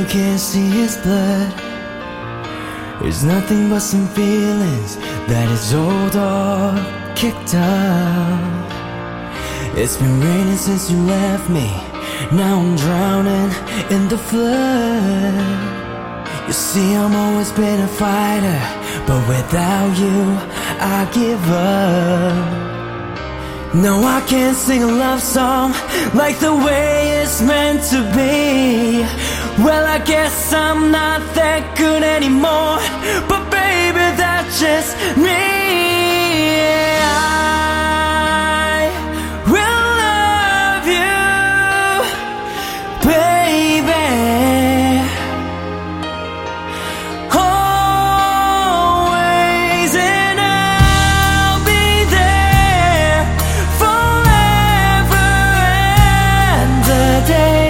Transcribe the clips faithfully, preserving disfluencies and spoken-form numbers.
can't see his blood. There's nothing but some feelings that his old dog kicked up. It's been raining since you left me. Now I'm drowning in the flood. You see, I'm always been a fighter, but without you, I give up. No, I can't sing a love song like the way it's meant to be. Well, I guess I'm not that good anymore, but baby, that's just me. I will love you, baby, always, and I'll be there forever and a day.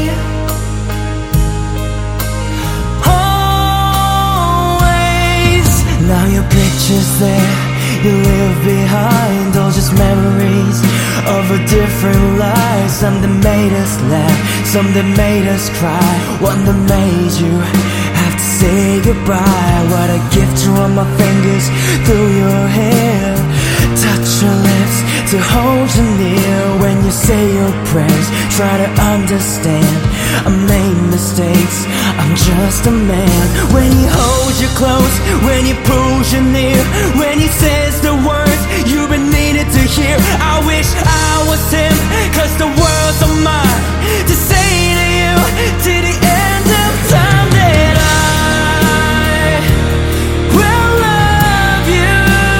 Now your picture's there, you live behind all just memories of a different life. Some that made us laugh, some that made us cry, one that made you have to say goodbye. What a gift to run my fingers through your hair, touch your lips to hold you near. When you say your prayers, try to understand, I made mistakes, I'm just a man. When he holds you close, when he pulls you near, when he says the words you've been needed to hear. I wish I was him, cause the world's all mine to say to you, to the end of time, that I will love you,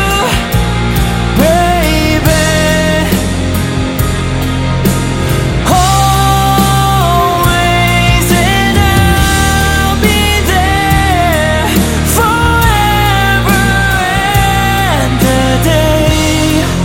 baby, always, and I'll be there forever and a day.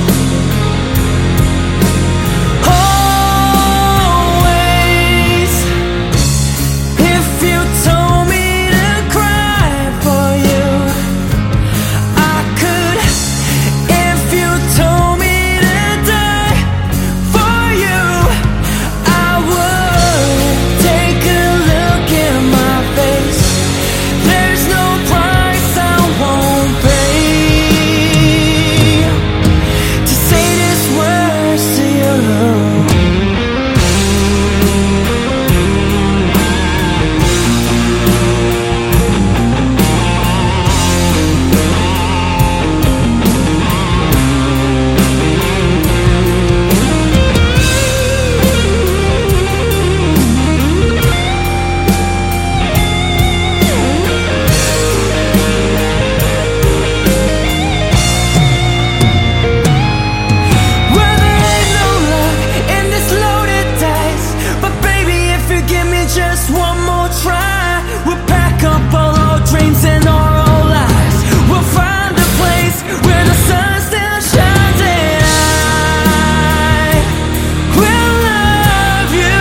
Always. If you told me to cry for you, I could. If you told me to die for you, I would. Take a look in my face, there's no price I won't pay to say these words to you. Well, there ain't no luck in this loaded dice, but baby, if you give me just one more try, we'll pack up all our dreams and our old lives. We'll find a place where the sun still shines, and I will love you,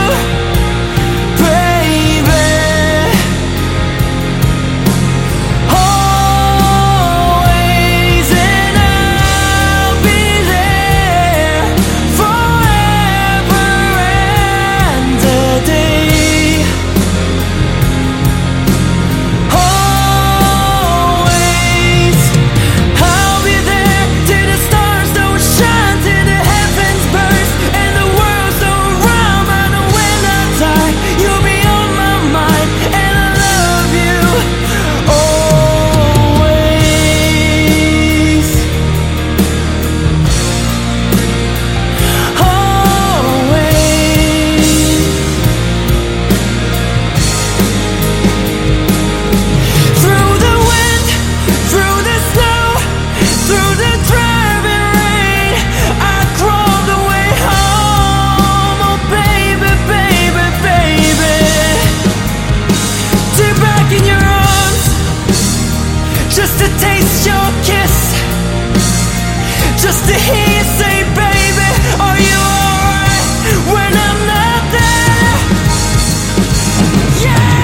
baby, always, and I'll be there forever and a day. Always, I'll be there till the stars don't shine, till the heavens burst and the world's don't rhyme. I know when I die, you'll be on my mind, and I love you always, always. Through the wind, through the snow, through the driving rain, I crawled away home. Oh baby, baby, baby, deep back in your arms, just to taste your kiss, just to hear you say, baby, are you alright when I'm not there? Yeah!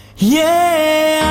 Yeah,